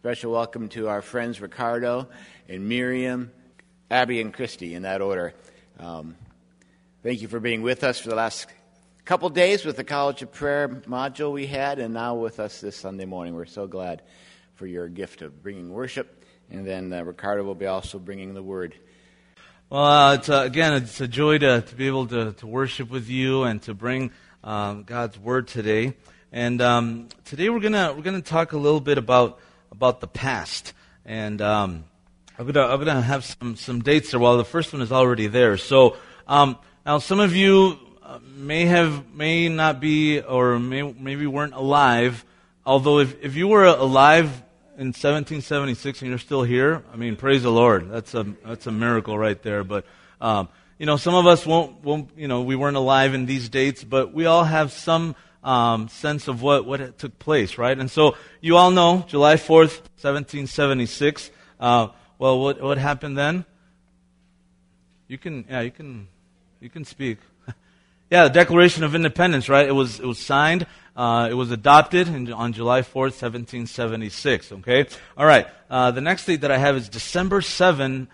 Special welcome to our friends Ricardo and Miriam, Abby and Christy, in that order. Thank you for being with us for the last couple days with the College of Prayer module we had, and now with us this Sunday morning. We're so glad for your gift of bringing worship, and then Ricardo will be also bringing the Word. Well, it's a joy to be able to worship with you and to bring God's Word today. And today we're gonna talk a little bit about the past, and I'm gonna have some dates there. Well, the first one is already there. So now some of you may not be, or maybe weren't alive. Although if you were alive in 1776 and you're still here, I mean, praise the Lord. That's a miracle right there. But some of us won't. We weren't alive in these dates, but we all have some sense of what took place, right? And so you all know July 4th, 1776. Well, what happened then? You can speak. Yeah, the Declaration of Independence, right? It was signed. It was adopted on July 4th, 1776. Okay, all right. The next date that I have is December 7,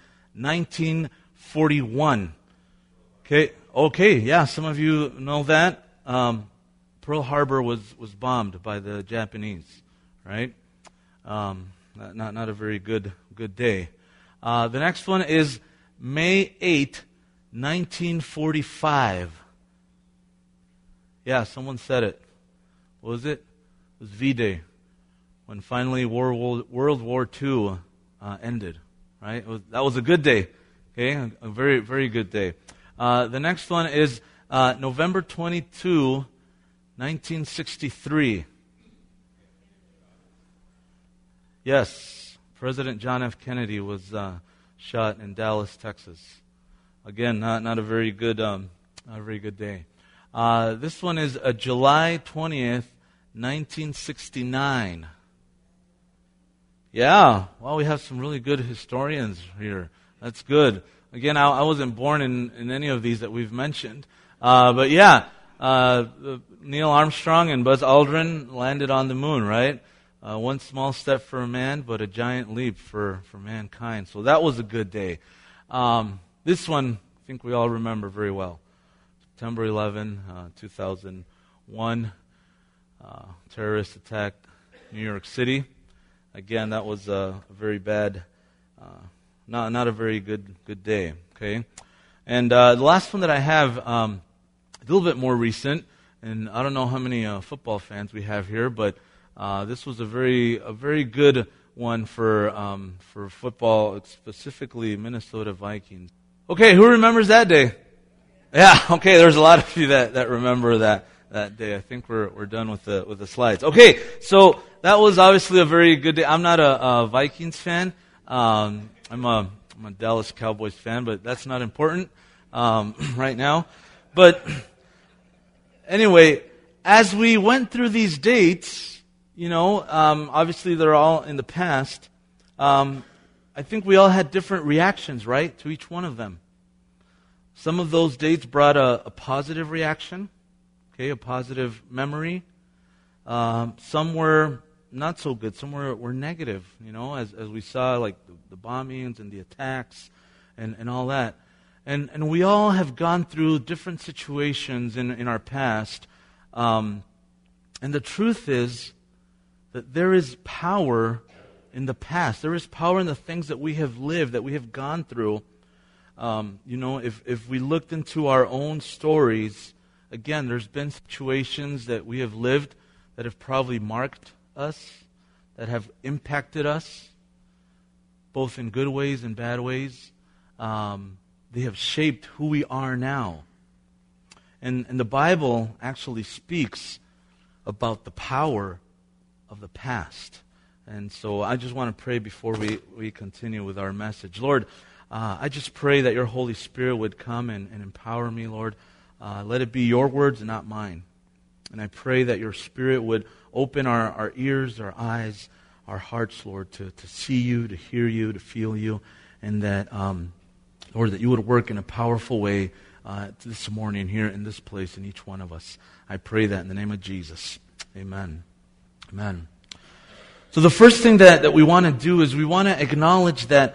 1941. Okay. Yeah, some of you know that. Pearl Harbor was bombed by the Japanese, right? Not a very good day. The next one is May 8, 1945. Yeah, someone said it. What was it? It was V-Day, when finally World War II ended, right? That was a good day, okay? A very, very good day. The next one is November 22, 1963. Yes, President John F. Kennedy was shot in Dallas, Texas. Again, not a very good day. This one is July 20th, 1969. Yeah, well, we have some really good historians here. That's good. Again, I wasn't born in any of these that we've mentioned. But yeah, Neil Armstrong and Buzz Aldrin landed on the moon, right? One small step for a man, but a giant leap for mankind. So that was a good day. This one, I think we all remember very well. September 11, 2001, terrorist attack, New York City. Again, that was a very bad, not a very good day. Okay, and the last one that I have, a little bit more recent, and I don't know how many football fans we have here, but this was a very good one for football, specifically Minnesota Vikings. Okay, who remembers that day? Yeah, okay, there's a lot of you that remember that day. I think we're done with the slides. Okay, so that was obviously a very good day. I'm not a Vikings fan. I'm a Dallas Cowboys fan, but that's not important right now. But anyway, as we went through these dates, obviously they're all in the past. I think we all had different reactions, right, to each one of them. Some of those dates brought a positive reaction, okay, a positive memory. Some were not so good. Some were negative, as we saw, like the bombings and the attacks and all that. And we all have gone through different situations in our past. And the truth is that there is power in the past. There is power in the things that we have lived, that we have gone through. If we looked into our own stories, again, there's been situations that we have lived that have probably marked us, that have impacted us, both in good ways and bad ways. They have shaped who we are now. And the Bible actually speaks about the power of the past. And so I just want to pray before we continue with our message. Lord, I just pray that your Holy Spirit would come and empower me, Lord. Let it be your words and not mine. And I pray that your Spirit would open our ears, our eyes, our hearts, Lord, to see you, to hear you, to feel you, and that, Lord, that you would work in a powerful way this morning here in this place in each one of us. I pray that in the name of Jesus. Amen. Amen. So So the first thing that we want to do is we want to acknowledge that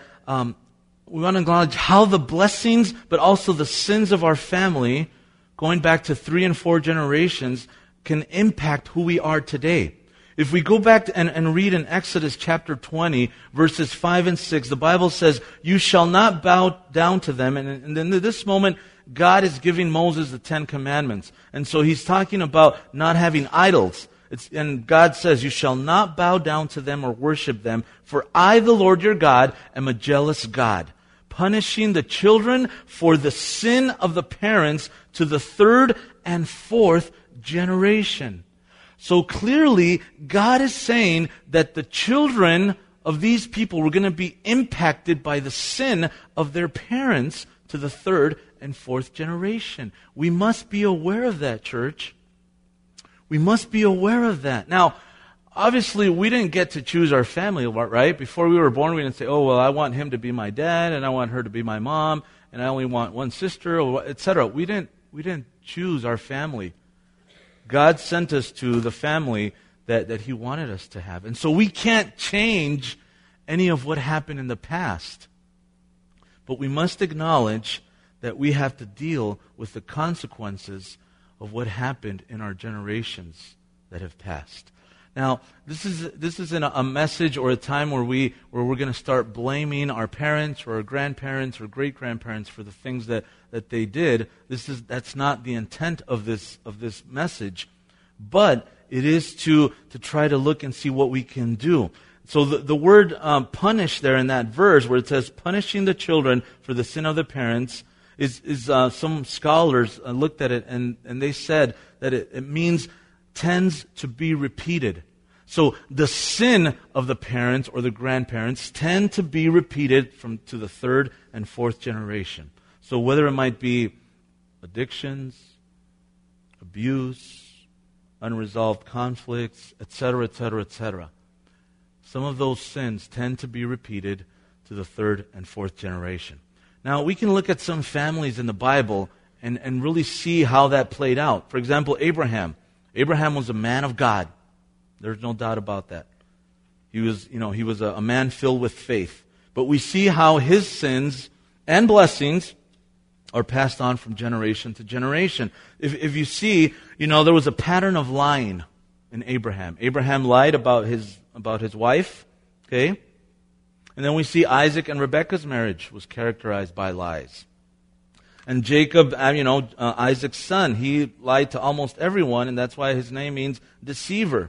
we want to acknowledge how the blessings, but also the sins of our family, going back to 3 and 4 generations, can impact who we are today. If we go back and read in Exodus chapter 20, verses 5 and 6, the Bible says, "You shall not bow down to them." And in this moment, God is giving Moses the 10 Commandments. And so he's talking about not having idols. And God says, "You shall not bow down to them or worship them, for I, the Lord your God, am a jealous God, punishing the children for the sin of the parents to the 3rd and 4th generation." So clearly, God is saying that the children of these people were going to be impacted by the sin of their parents to the 3rd and 4th generation. We must be aware of that, church. We must be aware of that. Now, obviously, we didn't get to choose our family, right? Before we were born, we didn't say, "Oh, well, I want him to be my dad, and I want her to be my mom, and I only want one sister," or etc. We didn't choose our family. God sent us to the family that He wanted us to have. And so we can't change any of what happened in the past. But we must acknowledge that we have to deal with the consequences of what happened in our generations that have passed. Now, this isn't a message or a time where we're going to start blaming our parents or our grandparents or great-grandparents for the things that they did. That's not the intent of this message. But it is to try to look and see what we can do. So the word punish there in that verse where it says punishing the children for the sin of the parents is some scholars looked at it and they said that it means tends to be repeated. So the sin of the parents or the grandparents tend to be repeated to the 3rd and 4th generation. So whether it might be addictions, abuse, unresolved conflicts, etc., etc., etc. Some of those sins tend to be repeated to the 3rd and 4th generation. Now, we can look at some families in the Bible and really see how that played out. For example, Abraham. Abraham was a man of God. There's no doubt about that. He was a man filled with faith. But we see how his sins and blessings are passed on from generation to generation. If you see, there was a pattern of lying in Abraham. Abraham lied about his wife, okay? And then we see Isaac and Rebekah's marriage was characterized by lies. And Jacob, Isaac's son, he lied to almost everyone, and that's why his name means deceiver.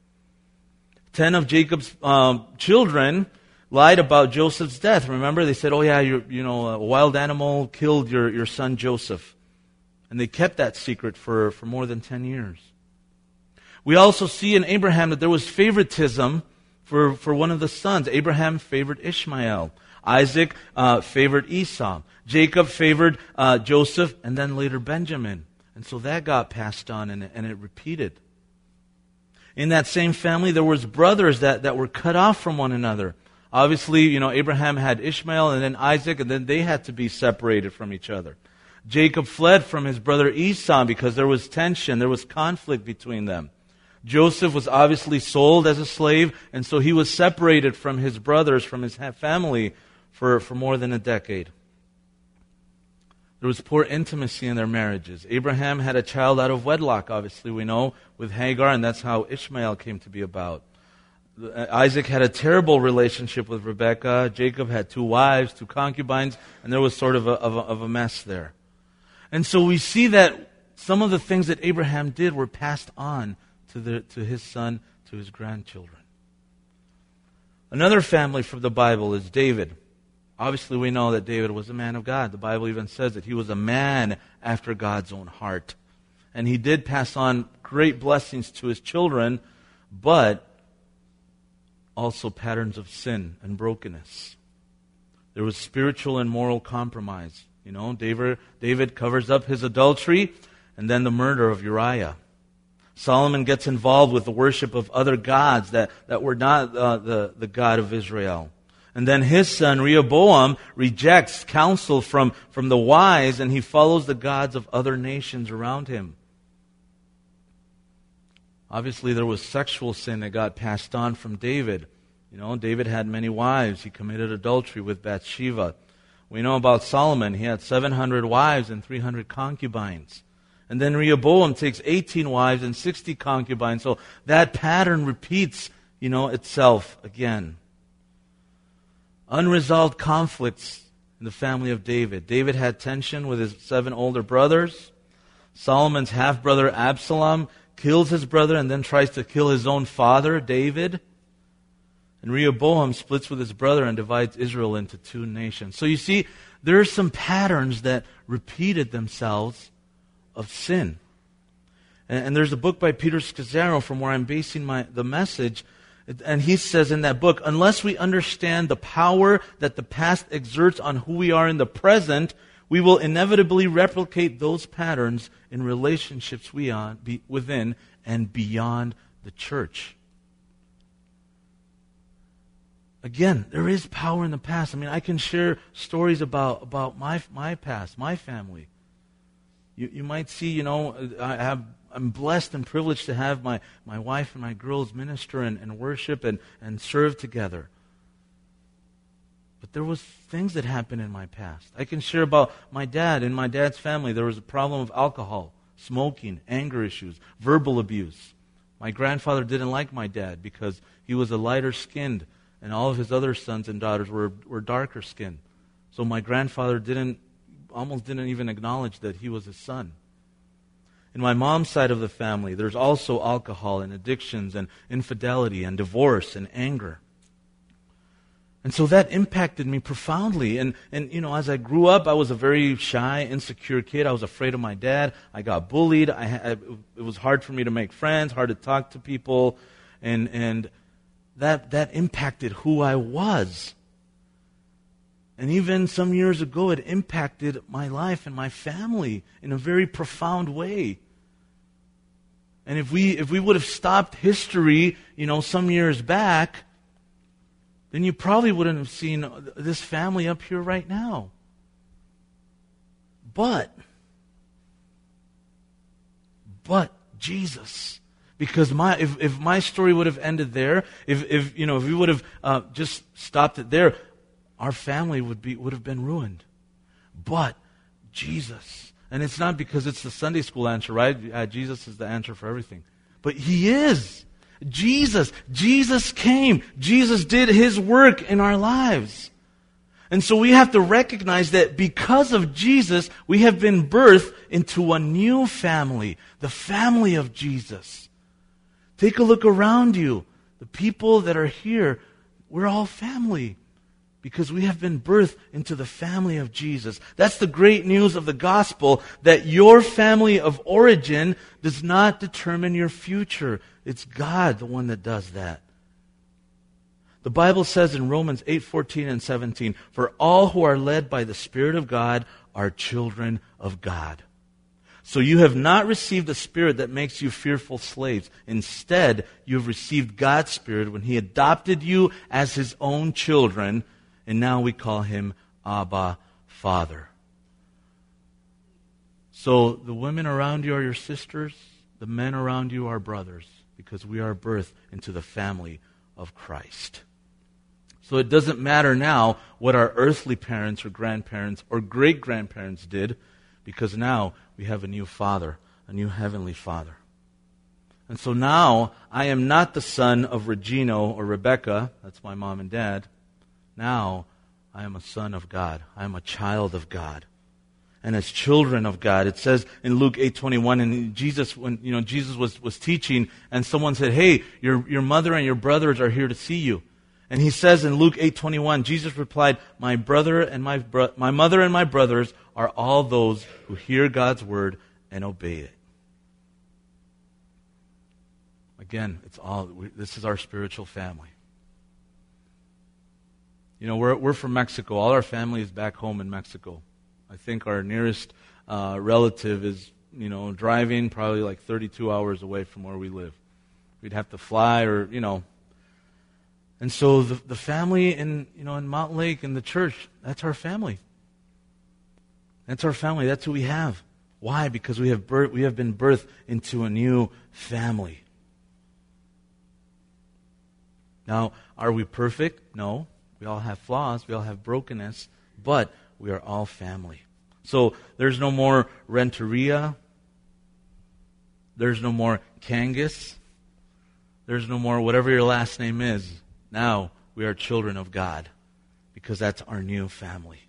10 of Jacob's children lied about Joseph's death. Remember, they said, "Oh yeah, a wild animal killed your son Joseph," and they kept that secret for more than 10 years. We also see in Abraham that there was favoritism for one of the sons. Abraham favored Ishmael. Isaac favored Esau. Jacob favored Joseph, and then later Benjamin. And so that got passed on, and it repeated. In that same family, there was brothers that were cut off from one another. Obviously, Abraham had Ishmael and then Isaac, and then they had to be separated from each other. Jacob fled from his brother Esau because there was tension, there was conflict between them. Joseph was obviously sold as a slave, and so he was separated from his brothers, from his family, for more than a decade. There was poor intimacy in their marriages. Abraham had a child out of wedlock, obviously we know, with Hagar, and that's how Ishmael came to be about. Isaac had a terrible relationship with Rebekah. Jacob had 2 wives, 2 concubines, and there was sort of a mess there. And so we see that some of the things that Abraham did were passed on to his son, to his grandchildren. Another family from the Bible is David. Obviously, we know that David was a man of God. The Bible even says that he was a man after God's own heart. And he did pass on great blessings to his children, but also patterns of sin and brokenness. There was spiritual and moral compromise. David covers up his adultery and then the murder of Uriah. Solomon gets involved with the worship of other gods that were not the God of Israel. And then his son, Rehoboam, rejects counsel from the wise, and he follows the gods of other nations around him. Obviously, there was sexual sin that got passed on from David. David had many wives. He committed adultery with Bathsheba. We know about Solomon. He had 700 wives and 300 concubines. And then Rehoboam takes 18 wives and 60 concubines. So that pattern repeats, itself again. Unresolved conflicts in the family of David. David had tension with his 7 older brothers. Solomon's half-brother Absalom kills his brother and then tries to kill his own father, David. And Rehoboam splits with his brother and divides Israel into 2 nations. So you see, there are some patterns that repeated themselves of sin. And there's a book by Peter Scazzaro from where I'm basing the message. And he says in that book, unless we understand the power that the past exerts on who we are in the present, we will inevitably replicate those patterns in relationships within and beyond the church. Again, there is power in the past. I can share stories about my past, my family. You might see, I'm blessed and privileged to have my wife and my girls minister and worship and serve together. But there was things that happened in my past. I can share about my dad. In my dad's family, there was a problem of alcohol, smoking, anger issues, verbal abuse. My grandfather didn't like my dad because he was a lighter skinned, and all of his other sons and daughters were darker skinned. So my grandfather almost didn't even acknowledge that he was his son. In my mom's side of the family, there's also alcohol and addictions and infidelity and divorce and anger. And so that impacted me profoundly. And as I grew up, I was a very shy, insecure kid. I was afraid of my dad. I got bullied. It was hard for me to make friends, hard to talk to people. And that impacted who I was. And even some years ago, it impacted my life and my family in a very profound way. And if we would have stopped history, some years back, then you probably wouldn't have seen this family up here right now. But Jesus. Because if my story would have ended there, if we would have just stopped it there, our family would have been ruined. But Jesus, and it's not because it's the Sunday school answer, right? Jesus is the answer for everything. But He is. Jesus came. Jesus did His work in our lives. And so we have to recognize that because of Jesus, we have been birthed into a new family, the family of Jesus. Take a look around you. The people that are here, we're all family because we have been birthed into the family of Jesus. That's the great news of the gospel, that your family of origin does not determine your future. It's God, the one that does that. The Bible says in Romans 8:14 and 17, "For all who are led by the Spirit of God are children of God." So you have not received a spirit that makes you fearful slaves. Instead, you have received God's Spirit when He adopted you as His own children, and now we call Him Abba, Father. So the women around you are your sisters, the men around you are brothers, because we are birthed into the family of Christ. So it doesn't matter now what our earthly parents or grandparents or great-grandparents did, because now we have a new Father, a new Heavenly Father. And so now I am not the son of Regino or Rebecca, that's my mom and dad. Now I am a son of God. I am a child of God. And as children of God, it says in Luke 8:21, and Jesus, when Jesus was teaching, and someone said, "Hey, your mother and your brothers are here to see you." And he says in Luke 8:21, Jesus replied, "My mother and my brothers are all those who hear God's word and obey it." Again, this is our spiritual family. We're from Mexico. All our family is back home in Mexico. I think our nearest relative is, driving probably like 32 hours away from where we live. We'd have to fly And so the family in Mountain Lake and the church, that's our family. That's our family. That's who we have. Why? Because we have been birthed into a new family. Now, are we perfect? No. We all have flaws. We all have brokenness. But we are all family. So there's no more Renteria. There's no more Kangas. There's no more whatever your last name is. Now we are children of God because that's our new family.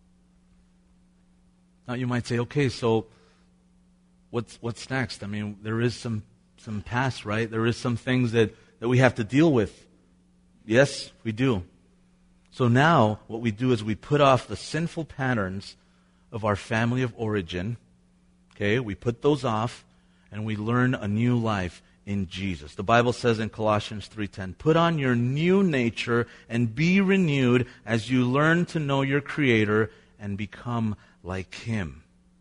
Now you might say, okay, so what's next? I mean, there is some past, right? There is some things that we have to deal with. Yes, we do. So now what we do is we put off the sinful patterns of our family of origin. Okay, we put those off and we learn a new life in Jesus. The Bible says in Colossians 3:10, put on your new nature and be renewed as you learn to know your Creator and become like Him.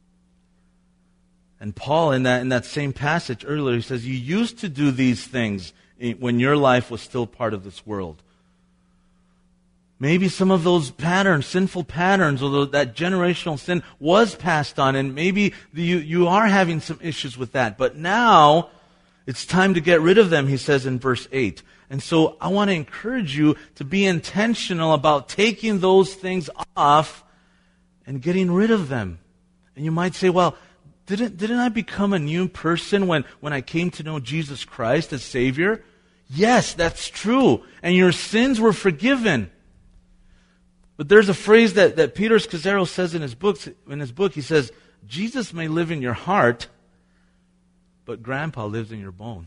And Paul, in that same passage earlier, he says, you used to do these things when your life was still part of this world. Maybe some of those patterns, sinful patterns, although that generational sin was passed on, and maybe you are having some issues with that. But now, it's time to get rid of them, he says in verse 8. And so I want to encourage you to be intentional about taking those things off and getting rid of them. And you might say, well, didn't I become a new person when I came to know Jesus Christ as Savior? Yes, that's true. And your sins were forgiven. But there's a phrase that Peter Scazzaro says in his book. He says, Jesus may live in your heart, but Grandpa lives in your bones.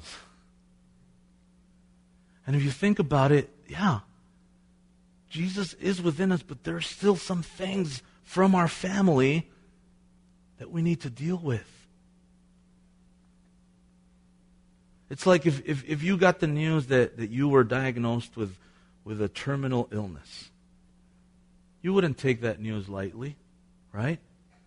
And if you think about it, yeah, Jesus is within us, but there are still some things from our family that we need to deal with. It's like if you got the news that you were diagnosed with a terminal illness. You wouldn't take that news lightly, right?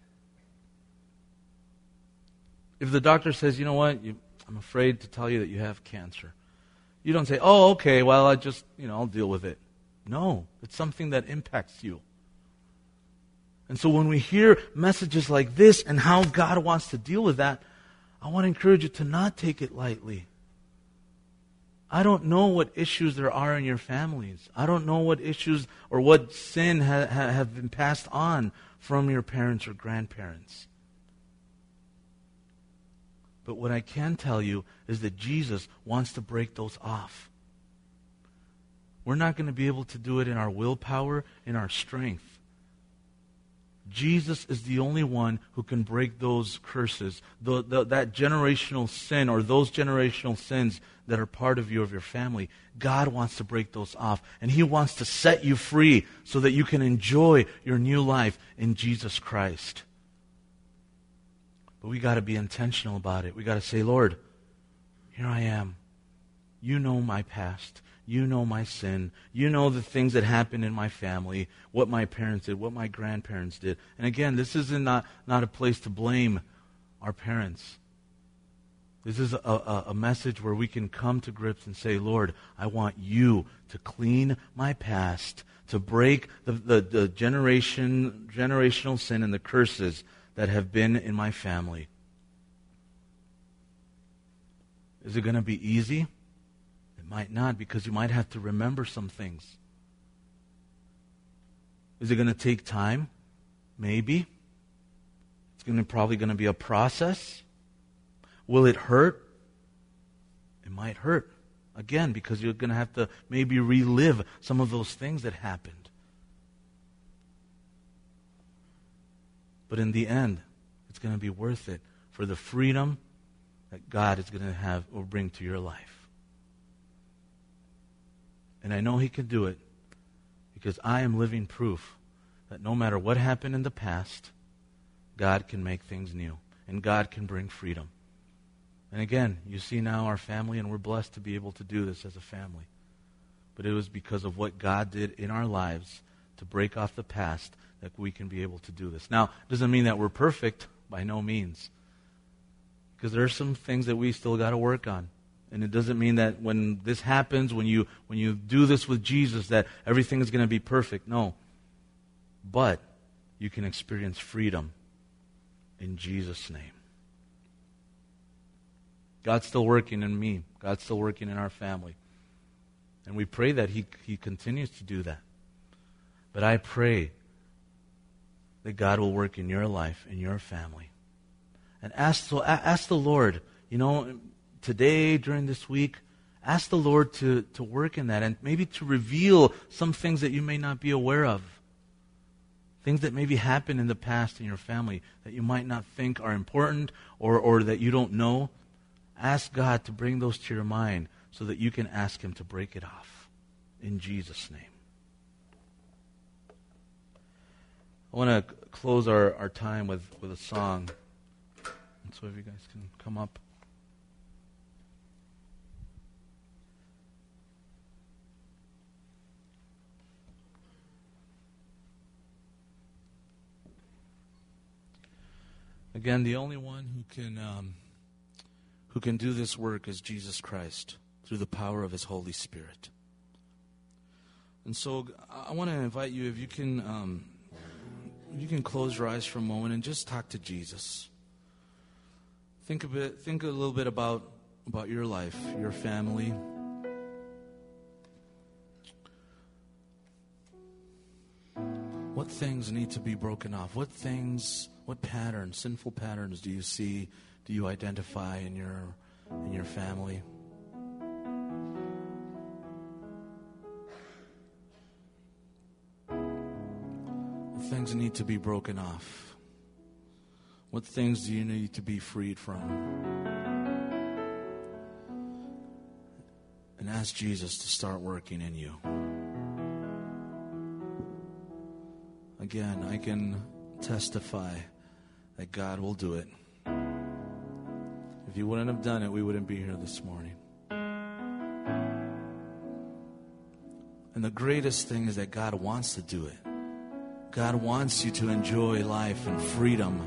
If the doctor says, you know what, I'm afraid to tell you that you have cancer. You don't say, oh, okay, well, I'll deal with it. No, it's something that impacts you. And so when we hear messages like this and how God wants to deal with that, I want to encourage you to not take it lightly. I don't know what issues there are in your families. I don't know what issues or what sin have been passed on from your parents or grandparents. But what I can tell you is that Jesus wants to break those off. We're not going to be able to do it in our willpower, in our strength. Jesus is the only one who can break those curses, that generational sin or those generational sins that are part of you, of your family. God wants to break those off, and He wants to set you free so that you can enjoy your new life in Jesus Christ. But we got to be intentional about it. We got to say, Lord, here I am. You know my past. You know my sin. You know the things that happened in my family, what my parents did, what my grandparents did. And again, this is not a place to blame our parents. This is a message where we can come to grips and say, Lord, I want you to clean my past, to break the generational sin and the curses that have been in my family. Is it going to be easy? Might not, because you might have to remember some things. Is it going to take time? Maybe. It's probably going to be a process. Will it hurt? It might hurt. Again, because you're going to have to maybe relive some of those things that happened. But in the end, it's going to be worth it for the freedom that God is going to have or bring to your life. And I know He can do it because I am living proof that no matter what happened in the past, God can make things new and God can bring freedom. And again, you see now our family, and we're blessed to be able to do this as a family. But it was because of what God did in our lives to break off the past that we can be able to do this. Now, it doesn't mean that we're perfect, by no means. Because there are some things that we still got to work on. And it doesn't mean that when this happens, when you do this with Jesus, that everything is going to be perfect. No. But you can experience freedom in Jesus' name. God's still working in me. God's still working in our family. And we pray that He continues to do that. But I pray that God will work in your life, in your family. And ask the Lord, today, during this week, ask the Lord to work in that and maybe to reveal some things that you may not be aware of. Things that maybe happened in the past in your family that you might not think are important or that you don't know. Ask God to bring those to your mind so that you can ask Him to break it off. In Jesus' name. I want to close our time with a song. And so if you guys can come up. Again, the only one who can do this work is Jesus Christ through the power of His Holy Spirit. And so I want to invite you, if you can close your eyes for a moment and just talk to Jesus. Think a little bit about your life, your family. What things need to be broken off? What patterns, sinful patterns do you see, do you identify in your family? What things need to be broken off? What things do you need to be freed from? And ask Jesus to start working in you. Again, I can testify that God will do it. If He wouldn't have done it, we wouldn't be here this morning. And the greatest thing is that God wants to do it. God wants you to enjoy life and freedom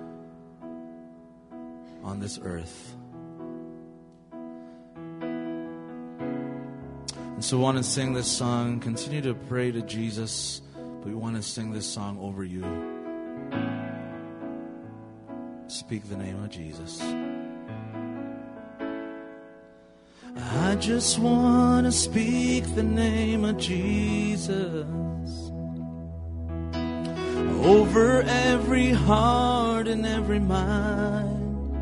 on this earth. And so we want to sing this song, continue to pray to Jesus, but we want to sing this song over you. Speak the name of Jesus. I just want to speak the name of Jesus over every heart and every mind.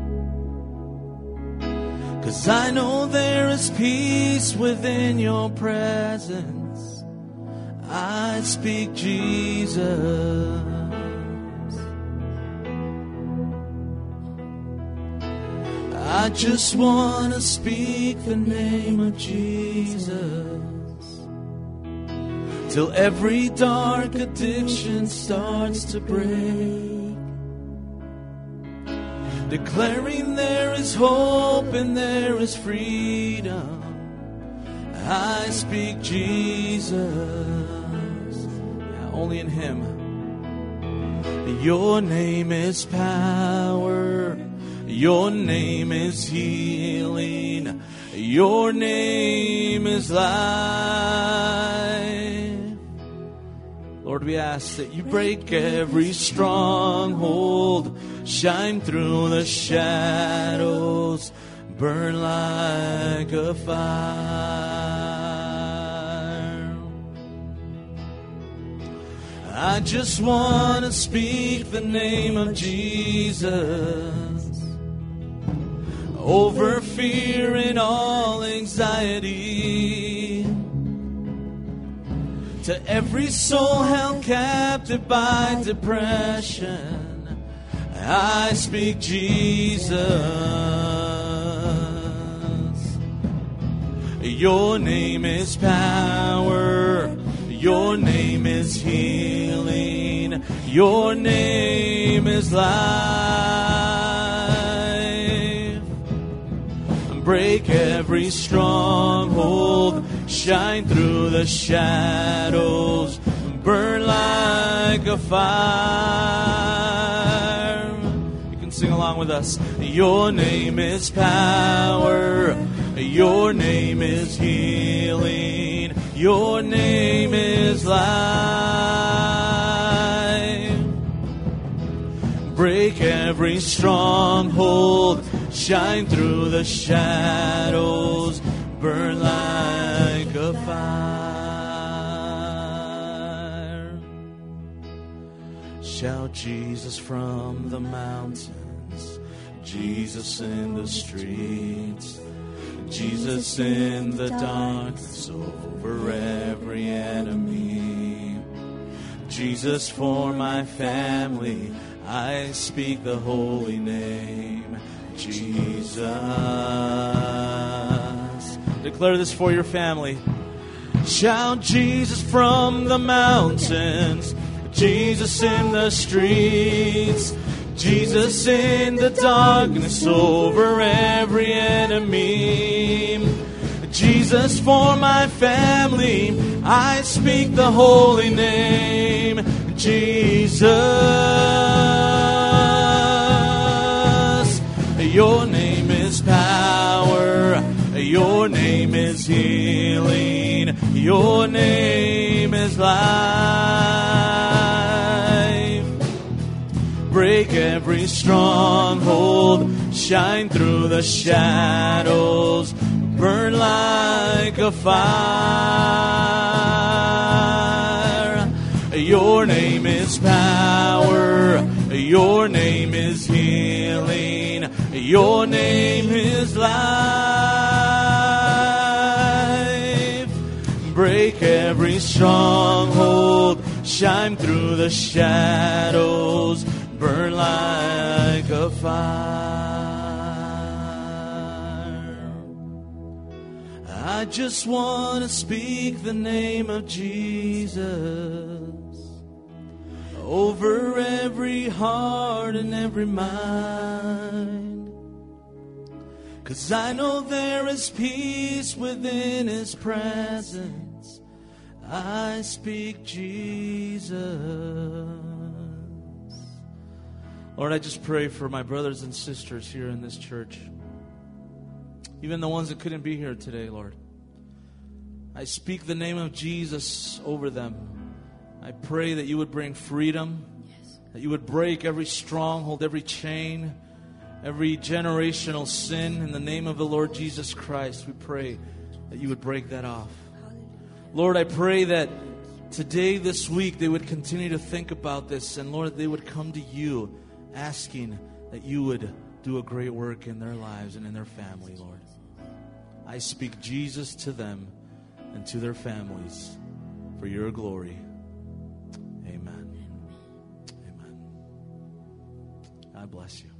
'Cause I know there is peace within your presence. I speak Jesus. I just want to speak the name of Jesus till every dark addiction starts to break, declaring there is hope and there is freedom. I speak Jesus. Only in Him. Your name is power. Your name is healing. Your name is life. Lord, we ask that you break every stronghold, shine through the shadows, burn like a fire. I just want to speak the name of Jesus over fear and all anxiety, to every soul held captive by depression. I speak Jesus. Your name is power. Your name is healing. Your name is life. Break every stronghold, shine through the shadows, burn like a fire. You can sing along with us. Your name is power. Your name is healing. Your name is life. Break every stronghold, shine through the shadows, burn like a of fire. Shout Jesus from the mountains, Jesus in the streets, Jesus in the darkness over every enemy. Jesus for my family, I speak the holy name, Jesus. Declare this for your family. Shout Jesus from the mountains, Jesus in the streets, Jesus in the darkness over every enemy. Jesus for my family, I speak the holy name, Jesus. Your name is power, your name is healing, your name is life. Break every stronghold, shine through the shadows, burn like a fire. Your name is power, your name is healing, your name is life. Break every stronghold, shine through the shadows, burn like a fire. I just want to speak the name of Jesus over every heart and every mind, 'cause I know there is peace within His presence. I speak Jesus. Lord, I just pray for my brothers and sisters here in this church, even the ones that couldn't be here today, Lord. I speak the name of Jesus over them. I pray that you would bring freedom, that you would break every stronghold, every chain, every generational sin. In the name of the Lord Jesus Christ, we pray that you would break that off. Lord, I pray that today, this week, they would continue to think about this, and Lord, they would come to you asking that you would do a great work in their lives and in their family, Lord. I speak Jesus to them and to their families for your glory. Amen. Amen. God bless you.